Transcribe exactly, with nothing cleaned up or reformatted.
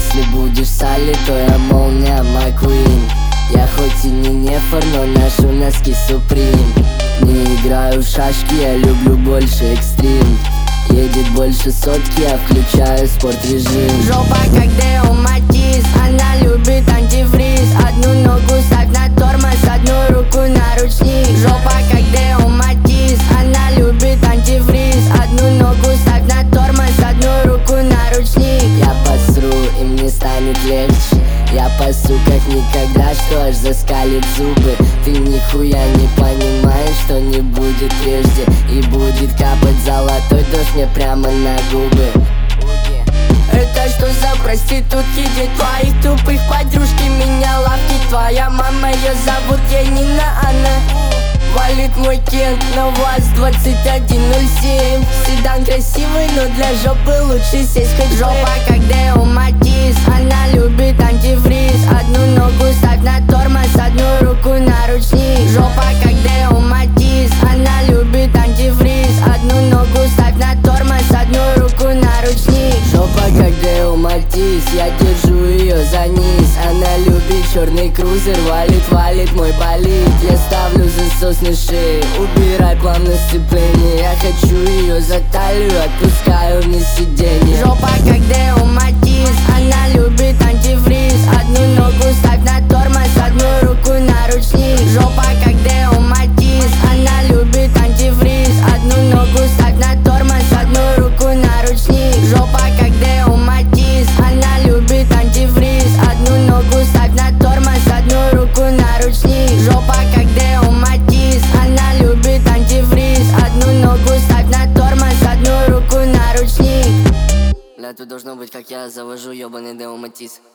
Если будешь Салли, то я молния, Маккуин. Я хоть и не нефор, но ношу носки Supreme. Не играю в шашки, я люблю больше экстрим. Едет больше сотки, я включаю спорт-режим. Жопа как Део Матис, она любит антифриз. Одну ногу ставь на тормоз, одну руку на ручник. Жопа как Део Матис, она любит антифриз. Одну ногу ставь на тормоз, одну руку на ручник. Я посру, и мне станет легче. Я пасу как никогда, что аж заскалит зубы. Ты нихуя не понимаешь, что не будет прежде. И будет капать золотой дождь мне прямо на губы. Это что за проститутки, где твоих тупых подружки меня лавки? Твоя мама, ее зовут Янина, она валит мой кент на ВАЗ двадцать один ноль семь. Седан красивый, но для жопы лучше сесть хоть жопа как Део Матис, она любит антифриз. Одну ногу ставь на тормоз, одну руку на ручник. Жопа как Део Матис, она любит антифриз. Одну ногу ставь на тормоз, одну руку на ручник. Жопа как Део Матис, я держу ее за низ. Она любит черный крузер, валит, валит мой болид. Я ставлю засос на шее, убирай плавно сцепление. Я хочу ее за талию, отпускаю вниз сиденье. Жопа как Део Матис, она любит антифриз. Одну ногу ставь на тормоз, одну руку на ручник. Жопа как Део Матис, она любит антифриз. Одну ногу ставь на тормоз, одну руку на ручник. Жопа как Део Матис, она любит антифриз. Одну ногу ставь на тормоз, одну руку на ручник. Жопа как Део Матис, она любит антифриз. Одну ногу ставь на тормоз, одну руку на ручник. Бля, тут должно быть, как я завожу ёбаный Део Матис.